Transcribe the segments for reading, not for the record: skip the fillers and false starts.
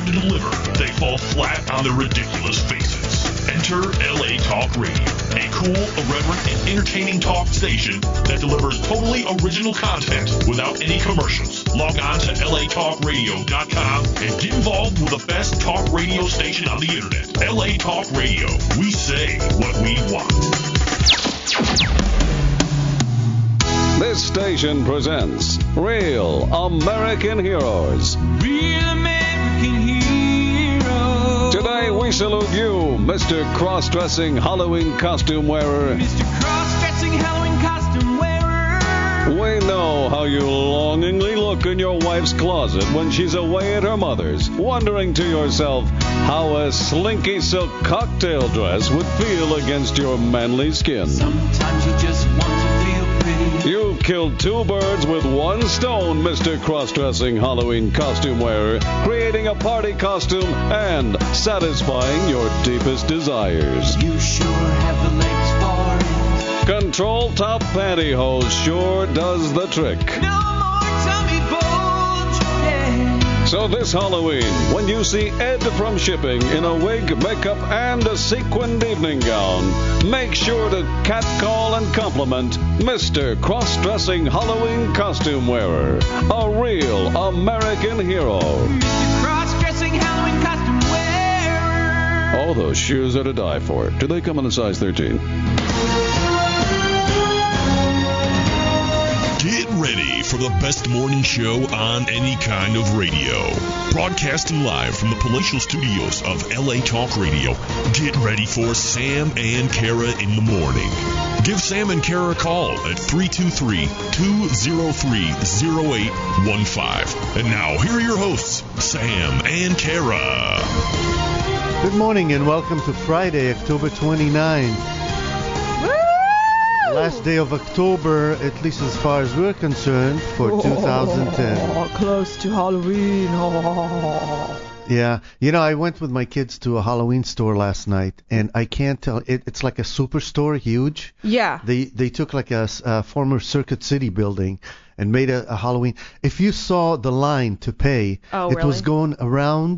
time to deliver, they fall flat on their ridiculous faces. Enter LA Talk Radio, a cool, irreverent, and entertaining talk station that delivers totally original content without any commercials. Log on to latalkradio.com and get involved with the best talk radio station on the internet. LA Talk Radio. We say what we want. This station presents Real American Heroes. Real American Heroes. Today we salute you, Mr. Cross-Dressing Halloween Costume Wearer. Mr. Cross-Dressing Halloween Costume Wearer. We know how you longingly look in your wife's closet when she's away at her mother's, wondering to yourself how a slinky silk cocktail dress would feel against your manly skin. Sometimes you just want to feel pretty. You killed two birds with one stone, Mr. Cross-Dressing Halloween Costume Wearer, creating a party costume and satisfying your deepest desires. You sure have the legs for it. Control Top Pantyhose sure does the trick. No more tummy bulge, yeah. So this Halloween, when you see Ed from Shipping in a wig, makeup, and a sequined evening gown, make sure to catcall and compliment Mr. Cross-Dressing Halloween Costume Wearer, a real American hero. Mr. Cross-Dressing Halloween Costume Wearer. Oh, those shoes are to die for. Do they come in a size 13? Get ready for the best morning show on any kind of radio. Broadcasting live from the palatial studios of LA Talk Radio. Get ready for Sam and Kara in the morning. Give Sam and Kara a call at 323-203-0815. And now, here are your hosts, Sam and Kara. Good morning and welcome to Friday, October 29th. Last day of October, at least as far as we're concerned, for 2010. Close to Halloween. Yeah. You know, I went with my kids to a Halloween store last night, and I can't tell. It's like a superstore, huge. Yeah. They took like a former Circuit City building and made a Halloween. If you saw the line to pay, it was going around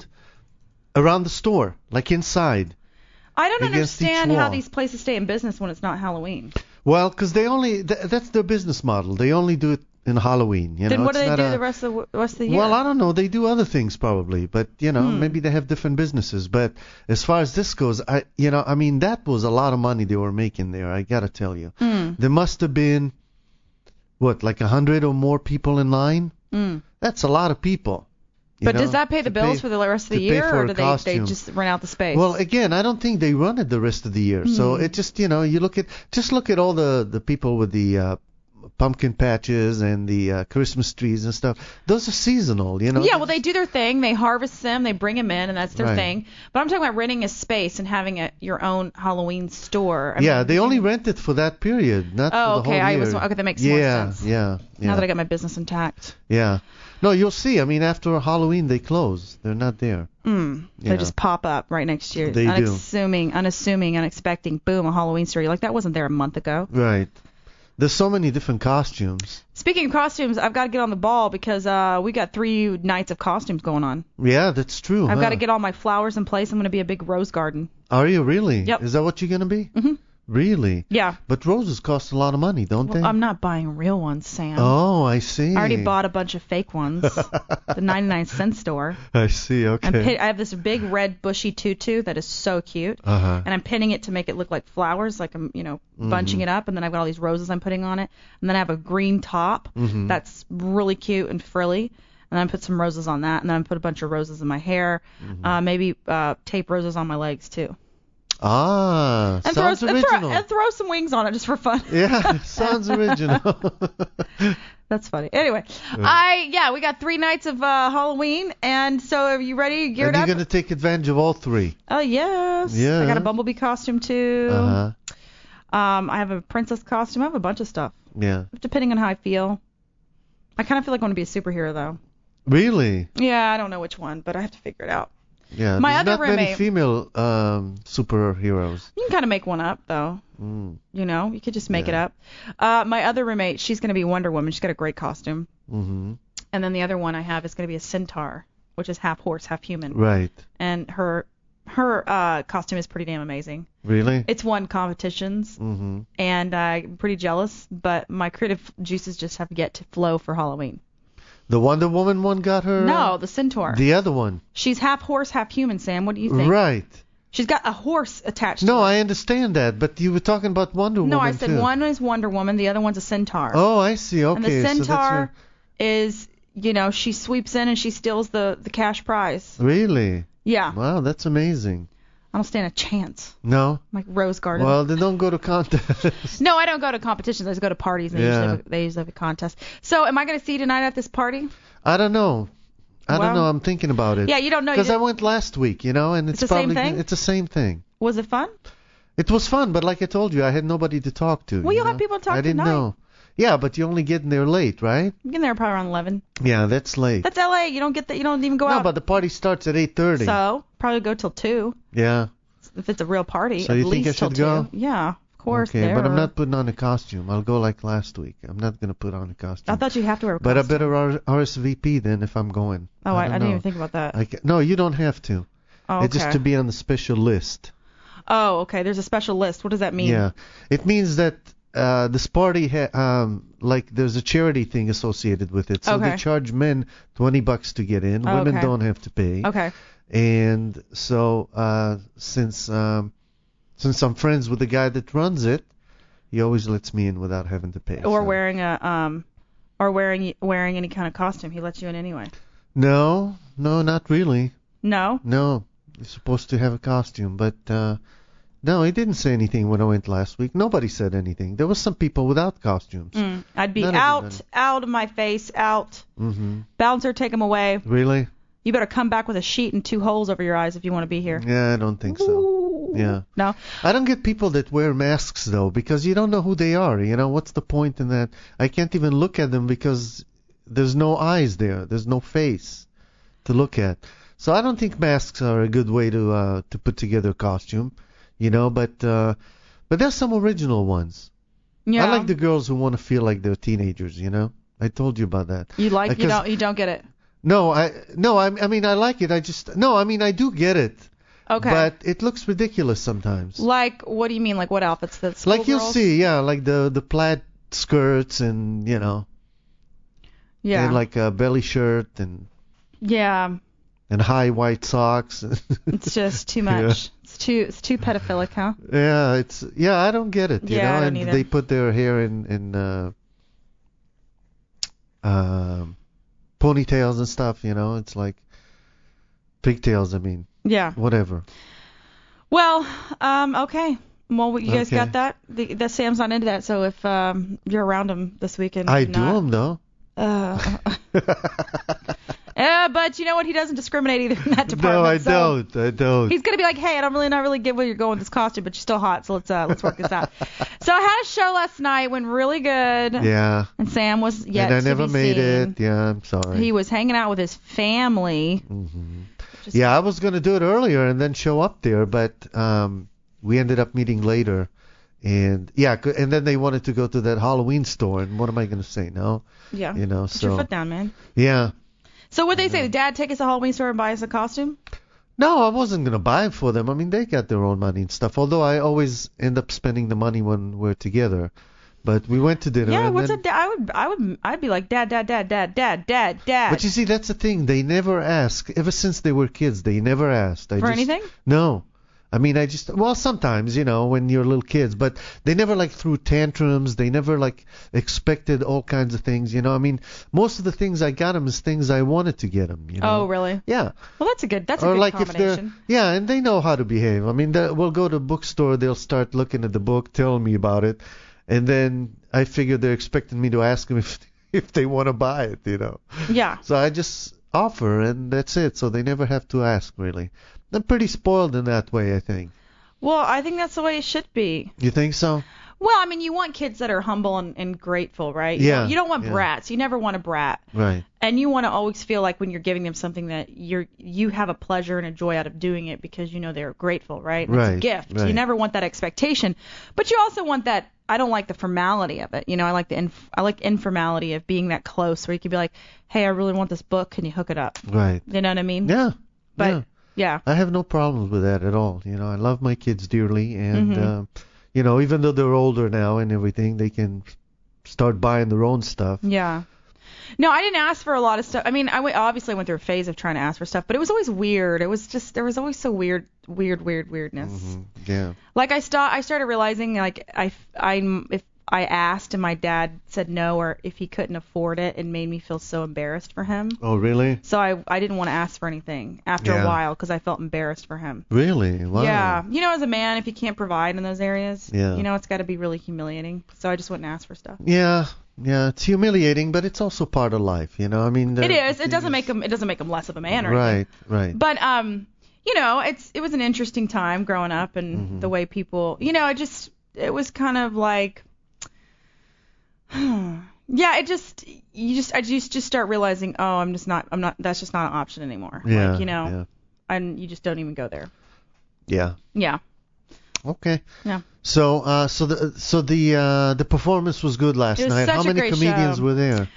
the store, like inside. I don't understand how these places stay in business when it's not Halloween. Well, because they only, that's their business model. They only do it in Halloween. Then what do they do the rest of the year? Well, I don't know. They do other things probably, but, maybe they have different businesses. But as far as this goes, that was a lot of money they were making there, I got to tell you. There must have been, like 100 or more people in line? That's a lot of people. But does that pay the bills for the rest of the year, or do they just rent out the space? Well, again, I don't think they run it the rest of the year. So it just, you look at all the people with the pumpkin patches and the Christmas trees and stuff. Those are seasonal, Yeah, well, they do their thing. They harvest them, they bring them in, and that's their thing. But I'm talking about renting a space and having your own Halloween store. They only rent it for that period, not for the whole year. Okay, that makes more sense. Yeah. Now that I got my business intact. Yeah. No, you'll see. After Halloween, they close. They're not there. They just pop up right next year. They unassuming, unexpecting. Boom, a Halloween store. You're like, that wasn't there a month ago. Right. There's so many different costumes. Speaking of costumes, I've got to get on the ball because we got 3 nights of costumes going on. Yeah, that's true. I've got to get all my flowers in place. I'm going to be a big rose garden. Are you really? Yep. Is that what you're going to be? Mm-hmm. Really? Yeah. But roses cost a lot of money, don't they? I'm not buying real ones, Sam. Oh, I see. I already bought a bunch of fake ones. The 99-cent store. I see, okay. I have this big red bushy tutu that is so cute. And I'm pinning it to make it look like flowers, like I'm, bunching it up. And then I've got all these roses I'm putting on it. And then I have a green top that's really cute and frilly. And then I put some roses on that. And then I put a bunch of roses in my hair. Maybe tape roses on my legs, too. Ah, and sounds original. And throw some wings on it just for fun. Yeah, sounds original. That's funny. Anyway, we got 3 nights of Halloween, and so are you ready? Geared up? And you're going to take advantage of all 3. Oh, yes. Yeah. I got a bumblebee costume, too. I have a princess costume. I have a bunch of stuff. Yeah. Depending on how I feel. I kind of feel like I want to be a superhero, though. Really? Yeah, I don't know which one, but I have to figure it out. Yeah, my there's other not roommate, many female superheroes. You can kind of make one up, though. You could just make it up. My other roommate, she's going to be Wonder Woman. She's got a great costume. And then the other one I have is going to be a centaur. which is half horse, half human. Right. And her costume is pretty damn amazing. Really? It's won competitions, and I'm pretty jealous, but my creative juices just have yet to flow for Halloween. The Wonder Woman one got her? No, the Centaur. The other one. She's half horse, half human, Sam. What do you think? Right. She's got a horse attached to No, her. I understand that, but you were talking about Wonder Woman. No, I said too. one is Wonder Woman, the other one's a Centaur. Oh, I see. Okay. And the so Centaur that's is, she sweeps in and she steals the cash prize. Really? Yeah. Wow, that's amazing. I don't stand a chance. No? I'm like Rose Garden. Well, then don't go to contests. No, I don't go to competitions. I just go to parties, and they usually have a contest. So, am I going to see you tonight at this party? I don't know. I don't know. I'm thinking about it. Yeah, you don't know. Because I went last week, and it's the probably same thing? It's the same thing. Was it fun? It was fun, but like I told you, I had nobody to talk to. Well, you'll have people to talk to I didn't tonight. know. Yeah, but you only get in there late, right? You get there probably around 11. Yeah, that's late. That's LA. You don't get that. You don't even go out. No, but the party starts at 8:30. So probably go till 2. Yeah. If it's a real party. So at you least think I should till go? 2. Yeah, of course. Okay, but I'm not putting on a costume. I'll go like last week. I'm not going to put on a costume. I thought you have to wear a But I costume. better RSVP then if I'm going. Oh, I don't didn't know. even think about that. No, you don't have to. Oh, okay. It's just to be on the special list. Oh, okay. There's a special list. What does that mean? Yeah. It means that this party, there's a charity thing associated with it. So they charge men $20 to get in. Women don't have to pay. Okay. And so since I'm friends with the guy that runs it, he always lets me in without having to pay. Or wearing wearing any kind of costume. He lets you in anyway. No, not really. No? No. You're supposed to have a costume, but no, he didn't say anything when I went last week. Nobody said anything. There was some people without costumes. I'd be out of my face, out. Mm-hmm. Bouncer, take him away. Really? You better come back with a sheet and 2 holes over your eyes if you want to be here. Yeah, I don't think so. Ooh. Yeah. No? I don't get people that wear masks, though, because you don't know who they are. What's the point in that? I can't even look at them because there's no eyes there. There's no face to look at. So I don't think masks are a good way to put together a costume, but there's some original ones. Yeah. I like the girls who want to feel like they're teenagers, I told you about that. You don't get it. No, I mean I like it. I do get it. Okay. But it looks ridiculous sometimes. Like, what do you mean? Like what outfits? That Like you'll girls? see, yeah, like the plaid skirts and Yeah. and like a belly shirt and Yeah. and high white socks. It's just too much. Yeah. It's too pedophilic, huh? Yeah, I don't get it. Yeah, I don't and either. they put their hair in ponytails and stuff. It's like pigtails. I mean. Yeah. Whatever. Well, okay. Well, you guys Okay. got that? The Sam's not into that, so if you're around him this weekend, I do them though. But you know what? He doesn't discriminate either in that department. No, I so don't. He's gonna be like, hey, I don't really get where you're going with this costume, but you're still hot, so let's work this out. So I had a show last night, went really good. Yeah. And Sam was yet And I to never be made seen. it. Yeah, I'm sorry. He was hanging out with his family. Mm-hmm. Yeah, I was gonna do it earlier and then show up there, but we ended up meeting later. And and then they wanted to go to that Halloween store, and what am I gonna say? No. Yeah. So. Put your foot down, man. Yeah. So what they say? Did Dad take us to the Halloween store and buy us a costume? No, I wasn't gonna buy it for them. I mean, they got their own money and stuff. Although I always end up spending the money when we're together. But we went to dinner. Yeah, and what's then, I'd be like, Dad. But you see, that's the thing. They never ask. Ever since they were kids, they never asked. For anything? No. I mean, sometimes, when you're little kids, but they never threw tantrums. They never expected all kinds of things, I mean, most of the things I got them is things I wanted to get them, Oh, really? Yeah. Well, that's a good Or combination. if they're, and they know how to behave. I mean, we'll go to a bookstore, they'll start looking at the book, telling me about it, and then I figure they're expecting me to ask them if they want to buy it, Yeah. So I just offer, and that's it. So they never have to ask, really. I'm pretty spoiled in that way, I think. Well, I think that's the way it should be. You think so? Well, I mean, you want kids that are humble and grateful, right? Yeah. You don't want brats. You never want a brat. Right. And you want to always feel like when you're giving them something that you have a pleasure and a joy out of doing it because you know they're grateful, right? And Right. It's a gift. Right. You never want that expectation, but you also want that. I don't like the formality of it. I like I like informality of being that close where you can be like, hey, I really want this book. Can you hook it up? Right. You know what I mean? Yeah. But yeah. I have no problems with that at all. I love my kids dearly, and even though they're older now and everything, they can start buying their own stuff. Yeah. No, I didn't ask for a lot of stuff. I mean, obviously went through a phase of trying to ask for stuff, but it was always weird. It was just, there was always so weirdness. Yeah. Like I started realizing like if I asked and my dad said no, or if he couldn't afford it, it made me feel so embarrassed for him. Oh, really? So I didn't want to ask for anything after a while because I felt embarrassed for him. Really? Wow. Yeah. As a man, if you can't provide in those areas, yeah. It's got to be really humiliating. So I just wouldn't ask for stuff. Yeah. Yeah, it's humiliating, but it's also part of life, I mean. It is. It doesn't make him less of a man or anything. Right. But it was an interesting time growing up and the way people, it was kind of like, yeah, I just start realizing, oh, that's just not an option anymore. Yeah. And you just don't even go there. Yeah. Yeah. Okay. Yeah. So the performance was good last night. How many comedians were there?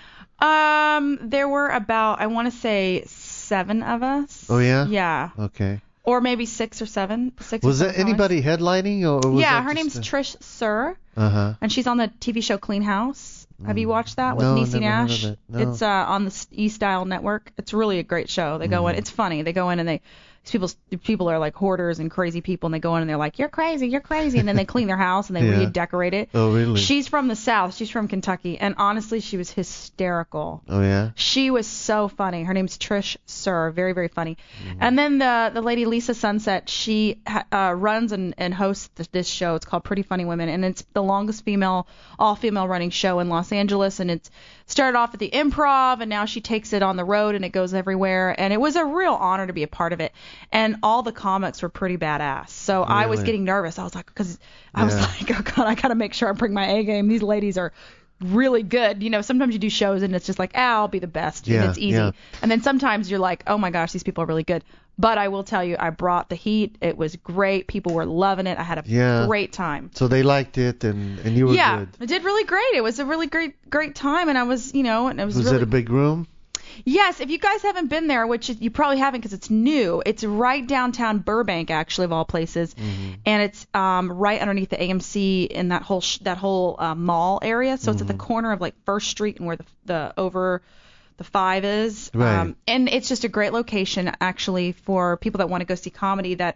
There were about, I want to say 7 of us. Oh yeah. Yeah. Okay. Or maybe 6 or 7. Was there anybody headlining or was her name's Trish Suhr. And she's on the TV show Clean House. Have you watched that with Niecy Nash? Heard of it. No. It's on the E-Style network. It's really a great show. They go in. It's funny. They go in and people are like hoarders and crazy people, and they go in and they're like, you're crazy, and then they clean their house and they redecorate it. Oh, really? She's from the South. She's from Kentucky, and honestly, she was hysterical. Oh, yeah? She was so funny. Her name's Trish Suhr. Very, very funny. And then the lady Lisa Sunset, she runs and hosts this show. It's called Pretty Funny Women, and it's the longest all-female running show in Los Angeles, and it's started off at the Improv, and now she takes it on the road, and it goes everywhere, and it was a real honor to be a part of it. And all the comics were pretty badass. So I was getting nervous. I was like, because I was like, oh God, I got to make sure I bring my A game. These ladies are really good. Sometimes you do shows and it's just like, I'll be the best. And it's easy. Yeah. And then sometimes you're like, oh my gosh, these people are really good. But I will tell you, I brought the heat. It was great. People were loving it. I had a great time. So they liked it and you were good. Yeah, it did really great. It was a really great time. And I was, and it was it a big room? Yes, if you guys haven't been there, which you probably haven't because it's new, it's right downtown Burbank, actually, of all places, and it's right underneath the AMC in that whole mall area. So it's at the corner of like First Street and where the 5 is. Right. And it's just a great location actually for people that want to go see comedy. That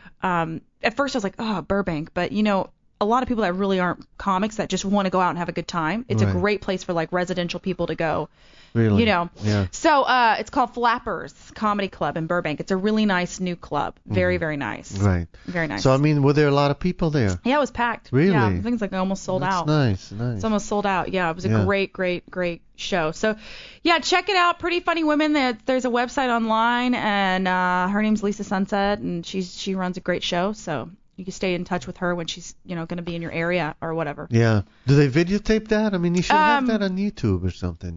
at first I was like, oh, Burbank, but a lot of people that really aren't comics that just want to go out and have a good time. It's a great place for like residential people to go. Really? Yeah. So it's called Flappers Comedy Club in Burbank. It's a really nice new club. Very, very nice. Right. Very nice. So, I mean, were there a lot of people there? Yeah, it was packed. Really? Yeah, I think it's like almost sold out. Nice. It's almost sold out. Yeah, it was a great show. So, yeah, check it out. Pretty Funny Women. There's a website online, and her name's Lisa Sunset, and she runs a great show. So you can stay in touch with her when she's, going to be in your area or whatever. Yeah. Do they videotape that? I mean, you should have that on YouTube or something.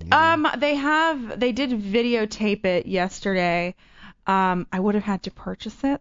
They did videotape it yesterday. I would have had to purchase it.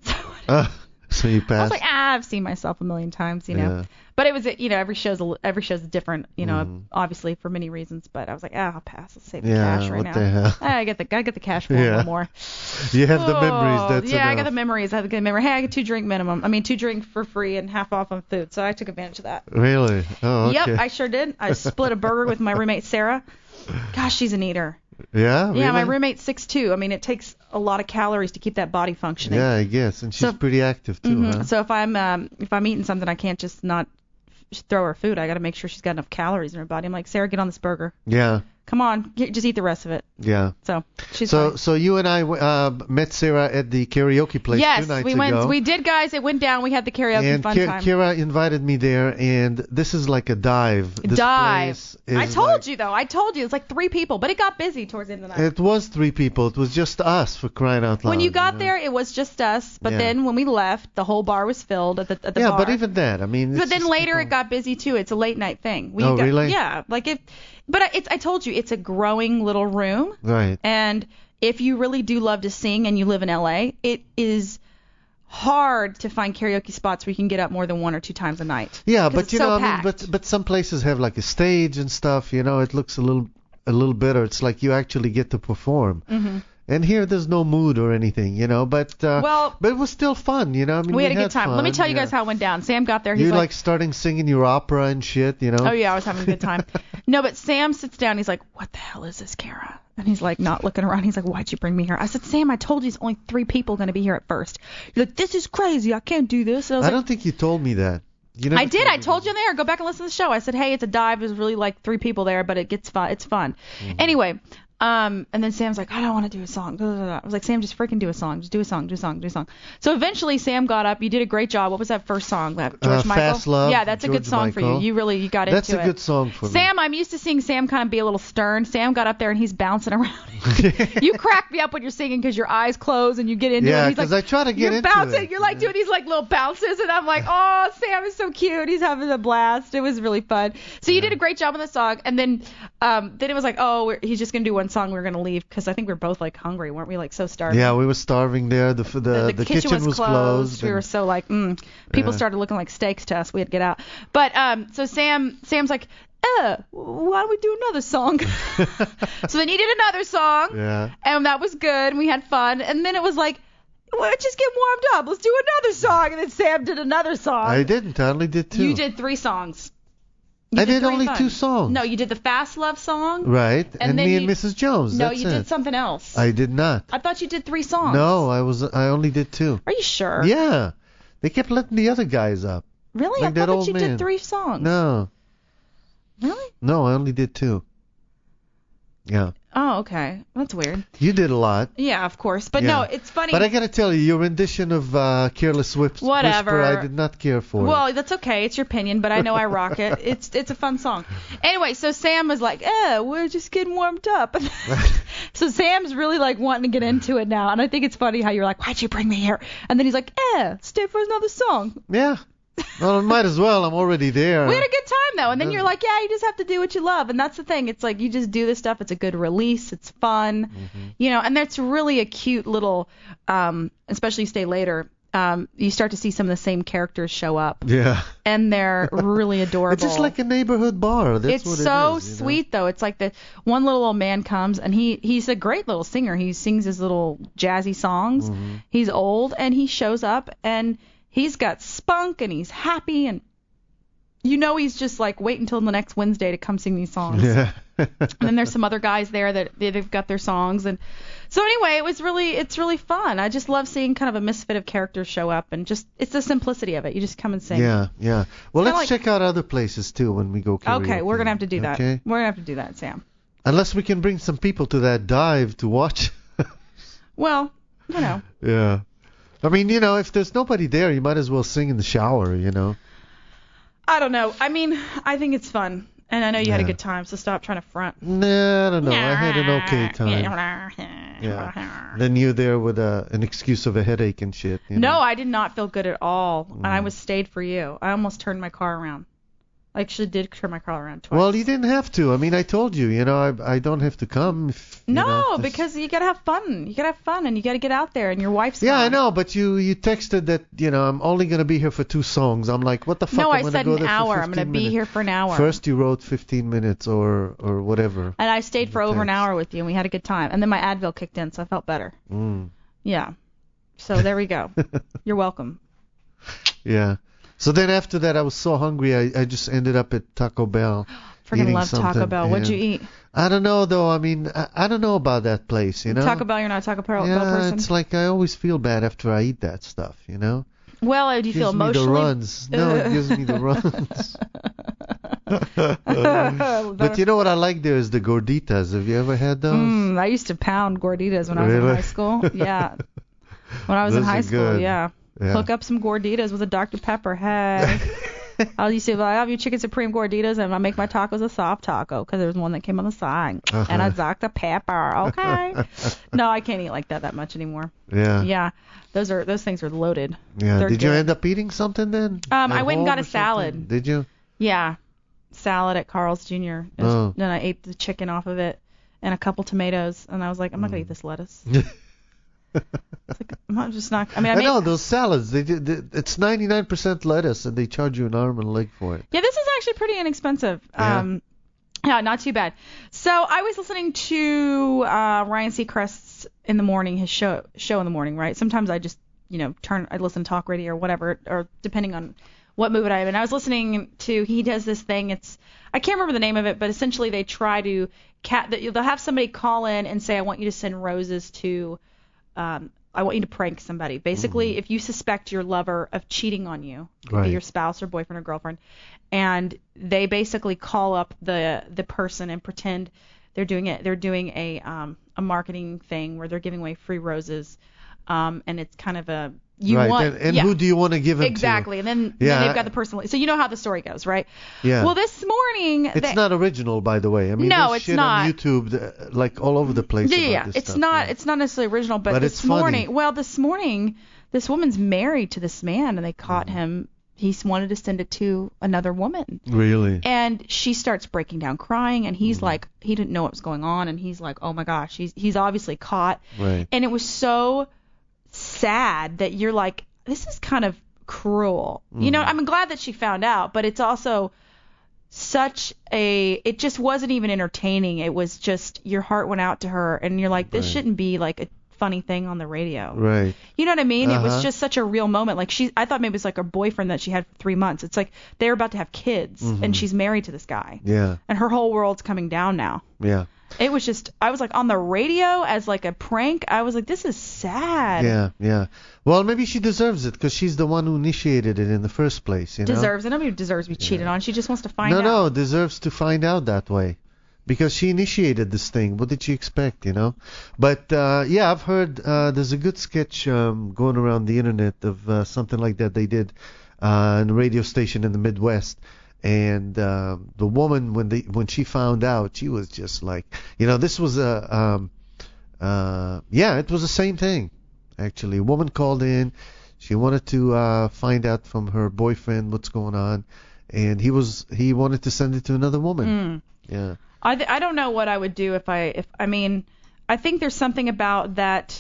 So you passed. I was like, I've seen myself a million times, Yeah. But it was, every show's different, obviously for many reasons. But I was like, I'll pass. Let's save the cash right now. What the hell? I get the cash for a little more. You have the memories. That's enough. I got the memories. I have a good memory. Hey, I get 2 drink minimum. 2 drink for free and half off on food. So I took advantage of that. Really? Oh, okay. Yep, I sure did. I split a burger with my roommate Sarah. Gosh, she's an eater. Yeah, really? Yeah, my roommate's 6'2". It takes a lot of calories to keep that body functioning. Yeah, I guess, and she's pretty active too. Huh? So if I'm eating something, I can't just not throw her food. I got to make sure she's got enough calories in her body. I'm like, Sarah, get on this burger. Yeah. come on, just eat the rest of it. Yeah. So she's fine. So you and I met Sarah at the karaoke place 2 nights ago. We did, guys. It went down. We had the karaoke fun time. Kira invited me there, and this is like a dive. This place is I told you, though. I told you. It's like 3 people, but it got busy towards the end of the night. It was 3 people. It was just us, for crying out loud. When you got there, it was just us. But then when we left, the whole bar was filled at the bar. Yeah, but even that, I mean. But then later it got busy too. It's a late night thing. Really? Yeah, like it. But I told you, it's a growing little room. Right. And if you really do love to sing and you live in LA, it is hard to find karaoke spots where you can get up more than 1 or 2 times a night. Yeah, but you know, packed. I mean, but some places have like a stage and stuff. You know, it looks a little better. It's like you actually get to perform. Mm-hmm. And here there's no mood or anything, you know, but it was still fun, you know. I mean, we had a good time. Let me tell you guys how it went down. Sam got there. He's you like starting singing your opera and shit, you know. Oh yeah, I was having a good time. No, but Sam sits down. He's like, "What the hell is this, Kara?" And he's like, not looking around. He's like, "Why'd you bring me here?" I said, "Sam, I told you there's only 3 people going to be here at first." You're like, "This is crazy. I can't do this." And I don't think you told me that. I did. I told you in there. Go back and listen to the show. I said, "Hey, it's a dive. There's really like 3 people there, but it gets fun. It's fun." Mm-hmm. Anyway. And then Sam's like, "I don't want to do a song." I was like, "Sam, just freaking do a song. Just do a song. So eventually Sam got up. You did a great job. What was that first song? George Michael? Fast Love. Yeah, that's a good song for you. You got that's into it. That's a good song for me. Sam, I'm used to seeing Sam kind of be a little stern. Sam got up there and he's bouncing around. You crack me up when you're singing because your eyes close and you get into it. Yeah, because I try to get into bouncing. it. You're like doing these like little bounces, and I'm like, "Oh, Sam is so cute. He's having a blast." It was really fun. So you did a great job on the song, and then it was like, "Oh, he's just gonna do one song. We're gonna leave." Because I think we were both like hungry, weren't we? Like so starving. Yeah, we were starving there. The kitchen was closed. We were so like, people started looking like steaks to us. We had to get out. But so Sam's like, why don't we do another song? So then you did another song. Yeah. And that was good. And we had fun. And then it was like, let's just get warmed up. Let's do another song. And then Sam did another song. I didn't. I only did 2. You did 3 songs. I did only 2 songs. No, you did the Fast Love song. Right. And me and Mrs. Jones. No, you did something else. I did not. I thought you did 3 songs. No, I only did 2. Are you sure? Yeah. They kept letting the other guys up. Really? Like I thought you did 3 songs. No. Really? No, I only did 2. Yeah. Oh, okay. That's weird. You did a lot. Yeah, of course. But no, it's funny. But I got to tell you, your rendition of Careless Whisper, I did not care for. Well, that's okay. It's your opinion, but I know I rock it. It's a fun song. Anyway, so Sam was like, we're just getting warmed up. So Sam's really like wanting to get into it now. And I think it's funny how you're like, "Why'd you bring me here?" And then he's like, stay for another song. Yeah. Well, might as well. I'm already there. We had a good time, though. And then you're like, yeah, you just have to do what you love. And that's the thing. It's like you just do this stuff. It's a good release. It's fun. Mm-hmm. You know, and that's really a cute little, especially Stay Later, you start to see some of the same characters show up. Yeah. And they're really adorable. It's just like a neighborhood bar. That's what it is. It's so sweet, though. It's like the one little old man comes, and he's a great little singer. He sings his little jazzy songs. Mm-hmm. He's old, and he shows up, and he's got spunk, and he's happy, and you know he's just like, wait until the next Wednesday to come sing these songs. Yeah. And then there's some other guys there that they've got their songs, and so anyway, it's really fun. I just love seeing kind of a misfit of characters show up, and just it's the simplicity of it. You just come and sing. Yeah, yeah. Well, let's check out other places too when we go karaoke. Okay, we're gonna have to do that. Okay? We're gonna have to do that, Sam. Unless we can bring some people to that dive to watch. Well, you know. Yeah. I mean, you know, if there's nobody there, you might as well sing in the shower, you know. I don't know. I mean, I think it's fun. And I know you had a good time, so stop trying to front. Nah, I don't know. I had an okay time. Yeah. Then you're there with an excuse of a headache and shit. You know? No, I did not feel good at all. And I stayed for you. I almost turned my car around. I actually did turn my car around twice. Well, you didn't have to. I mean, I told you, you know, I don't have to come. Because you got to have fun. You got to have fun, and you got to get out there, and your wife's Yeah, fun. I know, but you texted that, you know, I'm only going to be here for 2 songs. I'm like, what the fuck? No, I said an hour. I'm going to be here for an hour. First you wrote 15 minutes or whatever. And I stayed for over an hour with you, and we had a good time. And then my Advil kicked in, so I felt better. Yeah. So there we go. You're welcome. Yeah. So then after that, I was so hungry, I just ended up at Taco Bell. Freaking love Taco Bell. What'd you eat? I don't know, though. I mean, I don't know about that place, you know. Taco Bell, you're not a Taco Bell person? Yeah, it's like I always feel bad after I eat that stuff, you know. Well, do you feel emotionally? It gives me the runs. No, it gives me the runs. But you know what I like there is the gorditas. Have you ever had those? I used to pound gorditas when I was in high school. Yeah. When I was in high school, good. yeah. Hook up some gorditas with a Dr. Pepper. Hey. I used to be like, I have your chicken supreme gorditas, and I make my tacos a soft taco because there was one that came on the side. And a Dr. Pepper. Okay. No, I can't eat like that much anymore. Yeah. Yeah. Those things are loaded. Yeah. They're Did you good. end up eating something then? I went and got home a or salad. something? Did you? Yeah. Salad at Carl's Jr. Oh. Then I ate the chicken off of it and a couple tomatoes, and I was like, I'm not gonna eat this lettuce. It's like, I'm just not. I mean, I know those salads. It's 99% lettuce, and they charge you an arm and a leg for it. Yeah, this is actually pretty inexpensive. Yeah. Yeah, not too bad. So I was listening to Ryan Seacrest's in the morning, his show in the morning, right? Sometimes I just, I listen to talk radio or whatever, or depending on what mood I am. And I was listening to, he does this thing. I can't remember the name of it, but essentially they try to they'll have somebody call in and say, I want you to send roses to. I want you to prank somebody. Basically, if you suspect your lover of cheating on you, could be your spouse or boyfriend or girlfriend, and they basically call up the person and pretend they're doing it. They're doing a marketing thing where they're giving away free roses, and it's kind of a who do you want to give them exactly, to? and then they've got the person. So you know how the story goes, right? Yeah. Well, this morning it's not original, by the way. I mean, no, there's it's shit not on YouTube, like all over the place. Yeah, about this it's stuff, not. It's not necessarily original, but it's this morning. funny. Well, this morning, this woman's married to this man, and they caught him. He wanted to send it to another woman. Really? And she starts breaking down crying, and he's like, he didn't know what was going on, and he's like, oh my gosh, he's obviously caught. Right. And it was so sad that you're like, this is kind of cruel. I'm glad that she found out, but it's also it just wasn't even entertaining. It was just, your heart went out to her, and you're like, this shouldn't be like a funny thing on the radio. Right. You know what I mean? It was just such a real moment. Like I thought maybe it was like her boyfriend that she had for 3 months. It's like they're about to have kids, and she's married to this guy. Yeah. And her whole world's coming down now. Yeah. It was just, I was like, on the radio as like a prank, I was like, this is sad. Yeah, yeah. Well, maybe she deserves it because she's the one who initiated it in the first place. Deserves it. Nobody deserves to be cheated on. She just wants to find out. No, deserves to find out that way. Because she initiated this thing. What did she expect, But, I've heard there's a good sketch going around the internet of something like that they did in a radio station in the Midwest. And the woman, when she found out, she was just like, this was it was the same thing, actually. A woman called in. She wanted to find out from her boyfriend what's going on. And he wanted to send it to another woman. Yeah. I don't know what I would do if I think there's something about that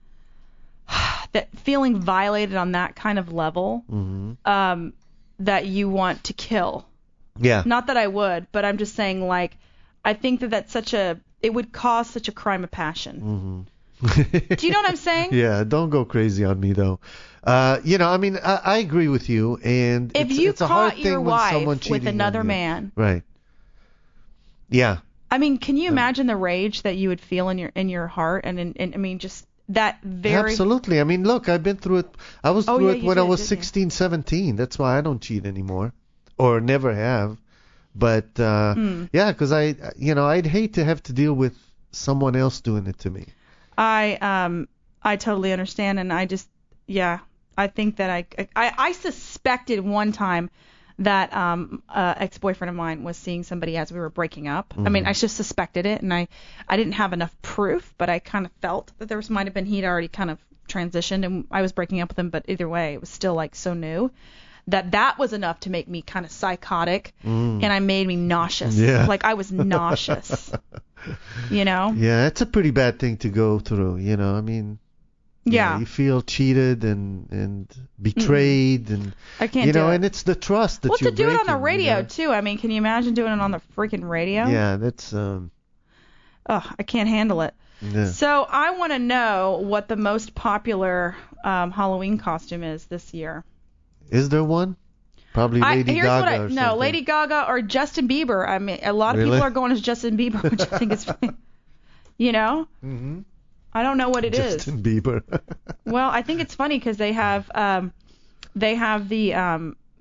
feeling violated on that kind of level, that you want to kill. Yeah. Not that I would, but I'm just saying, like, I think that's it would cause such a crime of passion. Do you know what I'm saying? Yeah, don't go crazy on me though. I agree with you, and if it's a hard caught thing your when someone wife cheating with another on you. man, Right. Yeah. I mean, can you imagine the rage that you would feel in your heart, and I mean, just that very. Absolutely. I mean, look, I've been through it. I was through it when I was 16, 17. That's why I don't cheat anymore, or never have. But because I'd hate to have to deal with someone else doing it to me. I totally understand, and I just I think that I suspected one time that ex-boyfriend of mine was seeing somebody as we were breaking up. I mean, I just suspected it, and I didn't have enough proof, but I kind of felt that there might have been, he'd already kind of transitioned, and I was breaking up with him, but either way, it was still like so new that was enough to make me kind of psychotic, and I made me nauseous. Yeah. Like I was nauseous. Yeah, it's a pretty bad thing to go through, I mean. Yeah. You feel cheated and betrayed, and I can't do it. And it's the trust that to do it on the breaking, radio too. I mean, can you imagine doing it on the freaking radio? Yeah, that's I can't handle it. Yeah. So I want to know what the most popular Halloween costume is this year. Is there one? Probably Lady Gaga or something. Lady Gaga or Justin Bieber. I mean, a lot of people are going as Justin Bieber, which I think is funny. Mm-hmm. I don't know what it is. Justin Bieber. Well, I think it's funny because they have the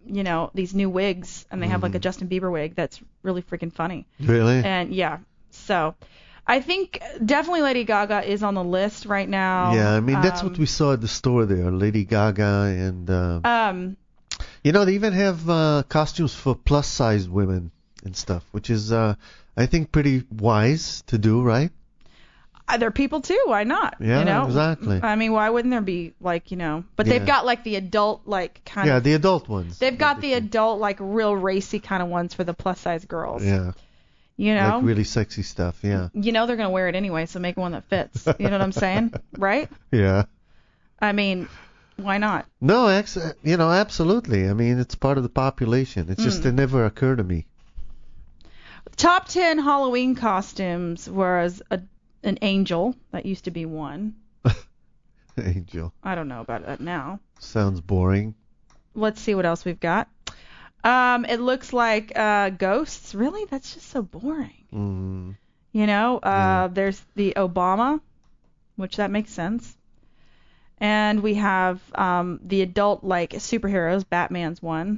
these new wigs, and they have like a Justin Bieber wig that's really freaking funny. Really? And yeah, so I think definitely Lady Gaga is on the list right now. Yeah, I mean that's what we saw at the store there, Lady Gaga, and they even have costumes for plus-sized women and stuff, which is I think pretty wise to do, right? They're people too. Why not? Yeah, exactly. I mean, why wouldn't there be but they've got like the adult kind of. Yeah, the adult ones. They've got the adult real racy kind of ones for the plus size girls. Yeah. Like really sexy stuff. Yeah. They're gonna wear it anyway, so make one that fits. You know what I'm saying? Right? Yeah. I mean, why not? No, absolutely. I mean, it's part of the population. It's just it never occurred to me. Top 10 Halloween costumes was an angel. That used to be one. Angel. I don't know about that now. Sounds boring. Let's see what else we've got. It looks like ghosts. Really? That's just so boring. There's the Obama, which that makes sense. And we have the adult superheroes. Batman's one.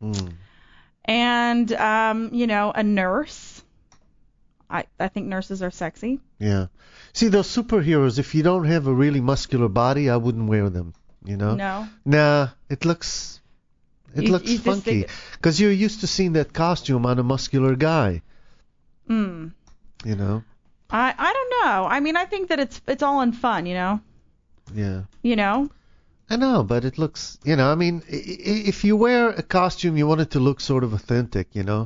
And a nurse. I think nurses are sexy. Yeah. See, those superheroes, if you don't have a really muscular body, I wouldn't wear them, No. Nah, it looks funky. Because you're used to seeing that costume on a muscular guy. I don't know. I mean, I think that it's all in fun, Yeah. I know, but it looks, I mean, if you wear a costume, you want it to look sort of authentic,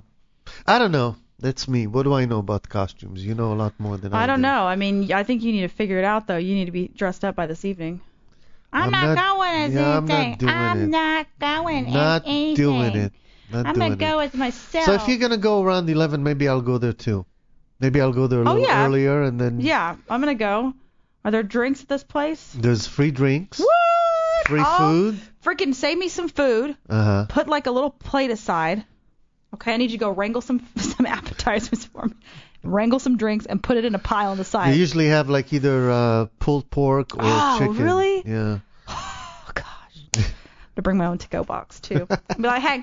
I don't know. That's me. What do I know about costumes? You know a lot more than I do. I don't know. I mean, I think you need to figure it out, though. You need to be dressed up by this evening. I'm not going as anything. I'm not going as anything. I'm going to go as myself. So if you're going to go around 11, maybe I'll go there, too. Maybe I'll go there a little earlier and then... Yeah, I'm going to go. Are there drinks at this place? There's free drinks. What? Free food. Freaking save me some food. Put a little plate aside. Okay, I need you to go wrangle some appetizers for me. Wrangle some drinks and put it in a pile on the side. They usually have either pulled pork or chicken. Oh, really? Yeah. Oh, gosh. To bring my own to-go box, too. Be like, hey,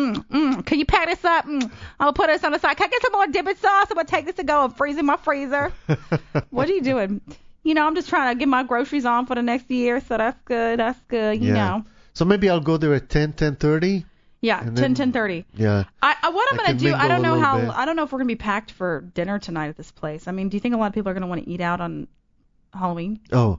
can you pack this up? I'll put this on the side. Can I get some more dipping sauce? I'm going to take this to go and freeze in my freezer. What are you doing? I'm just trying to get my groceries on for the next year, so that's good. That's good, you know. So maybe I'll go there at 10:30? Yeah, 10:30. Yeah. What I'm going to do, I don't know if we're going to be packed for dinner tonight at this place. I mean, do you think a lot of people are going to want to eat out on Halloween? Oh,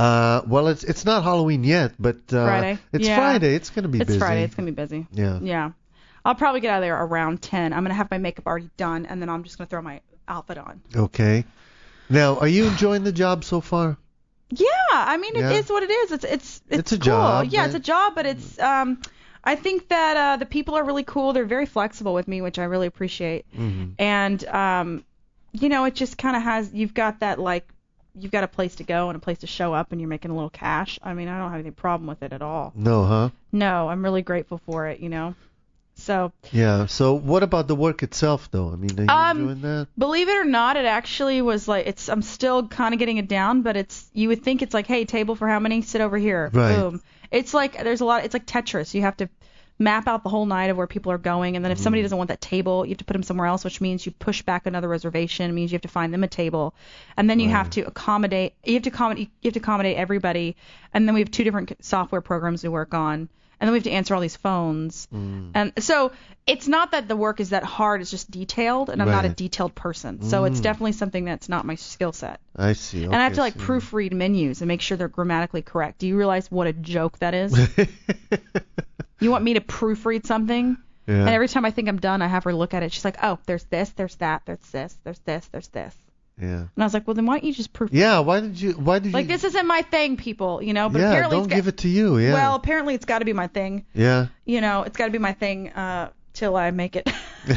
well, it's not Halloween yet, but Friday. It's Friday. It's going to be busy. It's Friday. It's going to be busy. Yeah. Yeah. I'll probably get out of there around 10. I'm going to have my makeup already done, and then I'm just going to throw my outfit on. Okay. Now, are you enjoying the job so far? Yeah. I mean, it is what it is. It's a cool. job. Yeah, it's a job, but it's I think that the people are really cool. They're very flexible with me, which I really appreciate. Mm-hmm. And it just kind of has. You've got that you've got a place to go and a place to show up, and you're making a little cash. I mean, I don't have any problem with it at all. No, huh? No, I'm really grateful for it. So. Yeah. So what about the work itself, though? I mean, are you enjoying that? Believe it or not, it actually was I'm still kind of getting it down, but you would think it's hey, table for how many? Sit over here. Right. Boom. It's there's a lot. It's like Tetris. You have to map out the whole night of where people are going, and then if somebody doesn't want that table, you have to put them somewhere else, which means you push back another reservation. It means you have to find them a table, and then you have to accommodate. You have to accommodate everybody, and then we have 2 different software programs we work on. And then we have to answer all these phones. And so it's not that the work is that hard. It's just detailed, and I'm not a detailed person. So it's definitely something that's not my skill set. I see. Okay, and I have to proofread menus and make sure they're grammatically correct. Do you realize what a joke that is? You want me to proofread something? Yeah. And every time I think I'm done, I have her look at it. She's like, oh, there's this, there's that, there's this, there's this, there's this. Yeah. And I was like, well, then why don't you just proofread? Yeah, why did you? This isn't my thing, people, But yeah, apparently don't give it to you, yeah. Well, apparently it's got to be my thing. Yeah. It's got to be my thing till I make it.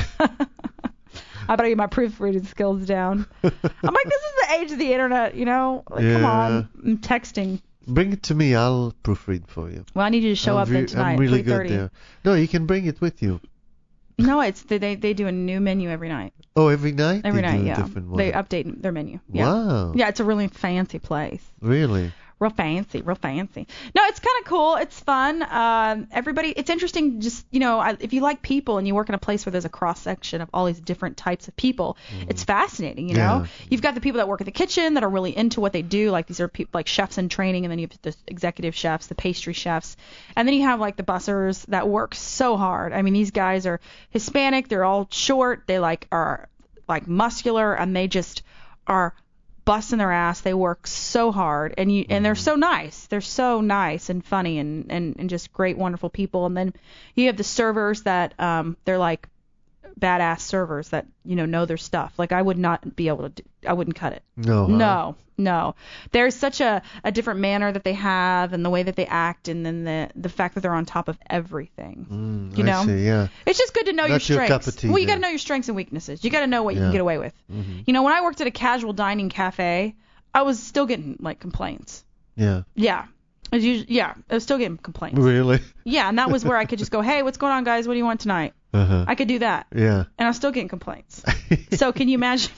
I better get my proofreading skills down. I'm like, this is the age of the internet, Come on, I'm texting. Bring it to me. I'll proofread for you. Well, I need you to show up then tonight. I'm really 3:30. good there. No, you can bring it with you. No, it's they do a new menu every night. Oh, every night? Every night, do yeah. A different one. They update their menu. Yeah. Wow. Yeah, it's a really fancy place. Really? Real fancy. No, it's kind of cool. It's fun. Everybody, it's interesting. Just, if you like people and you work in a place where there's a cross section of all these different types of people, it's fascinating. You know, you've got the people that work in the kitchen that are really into what they do. Like these are people like chefs in training, and then you have the executive chefs, the pastry chefs, and then you have like the bussers that work so hard. I mean, these guys are Hispanic. They're all short. They are muscular, and they just are busting their ass. They work so hard, and they're so nice. They're so nice and funny and just great, wonderful people. And then you have the servers that they're like badass servers that know their stuff. Like I would not be able to I wouldn't cut it. No. There's such a different manner that they have, and the way that they act, and then the fact that they're on top of everything. I see, yeah. It's just good to know your strengths. Cup of tea, well, you got to know your strengths and weaknesses. You got to know what you can get away with. When I worked at a casual dining cafe, I was still getting like complaints. Yeah. Yeah. I was still getting complaints. Really? Yeah, and that was where I could just go, hey, what's going on, guys? What do you want tonight? I could do that. Yeah. And I was still getting complaints. So can you imagine?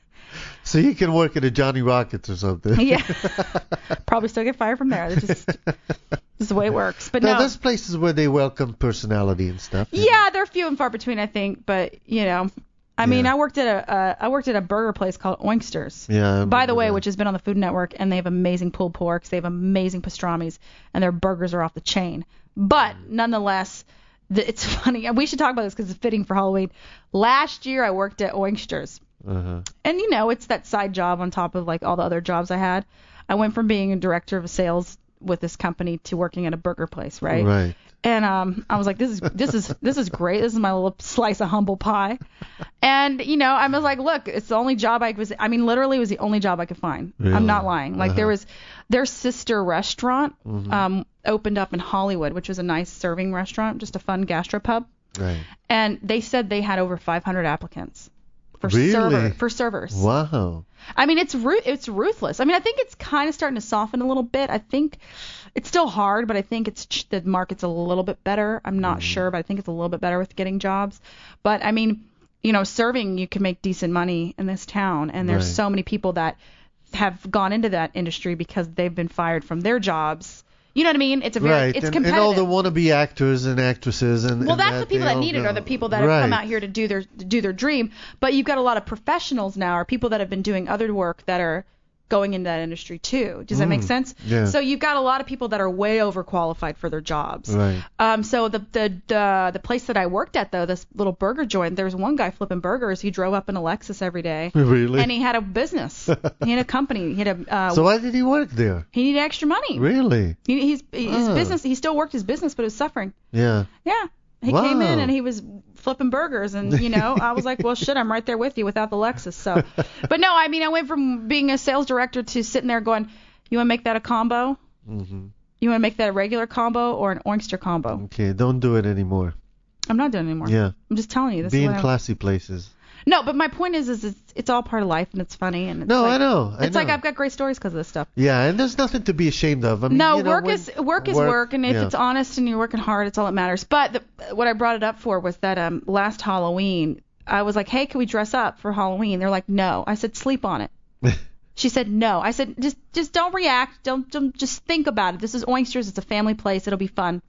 So you can work at a Johnny Rockets or something. Yeah. Probably still get fired from there. It's just the way it works. But no. There's places where they welcome personality and stuff. Yeah, they're few and far between, I think. But, I mean, I worked at a burger place called Oinksters. Yeah. By the way, which has been on the Food Network, and they have amazing pulled porks, they have amazing pastrami's, and their burgers are off the chain. But nonetheless, it's funny. We should talk about this because it's fitting for Halloween. Last year, I worked at Oinksters. And it's that side job on top of like all the other jobs I had. I went from being a director of sales with this company to working at a burger place, right? Right. And I was like, this is great. This is my little slice of humble pie. And I was like, look, it's the only job literally it was the only job I could find. Really? I'm not lying. Like there was their sister restaurant opened up in Hollywood, which was a nice serving restaurant, just a fun gastropub. Right. And they said they had over 500 applicants. For servers. Wow. I mean, it's ruthless. I mean, I think it's kind of starting to soften a little bit. I think it's still hard, but I think the market's a little bit better. I'm not sure, but I think it's a little bit better with getting jobs. But I mean, serving, you can make decent money in this town, and there's so many people that have gone into that industry because they've been fired from their jobs. You know what I mean? It's it's competitive. And all the wannabe actors and actresses that's the people that need it, are the people that have come out here to do their dream. But you've got a lot of professionals now, or people that have been doing other work that are going into that industry too. Does that make sense? Yeah. So you've got a lot of people that are way overqualified for their jobs. Right. So the place that I worked at though, this little burger joint, there was one guy flipping burgers. He drove up in a Lexus every day. Really? And he had a business. He had a company. He had a. So why did he work there? He needed extra money. Really? His business. He still worked his business, but it was suffering. Yeah. Yeah. He came in and he was flipping burgers, and I was like, well, shit, I'm right there with you without the Lexus. So, but no, I mean, I went from being a sales director to sitting there going, you want to make that a combo? Mm-hmm. You want to make that a regular combo or an Oinkster combo? Okay, don't do it anymore. I'm not doing it anymore. Yeah. I'm just telling you. Be in classy places. No, but my point is it's all part of life, and it's funny, and it's I know. It's like I've got great stories because of this stuff. Yeah, and there's nothing to be ashamed of. I mean, work is work, and if it's honest and you're working hard, it's all that matters. But what I brought it up for was that last Halloween, I was like, hey, can we dress up for Halloween? They're like, no. I said, sleep on it. She said, no. I said, just don't react. Don't just think about it. This is Oinksters. It's a family place. It'll be fun.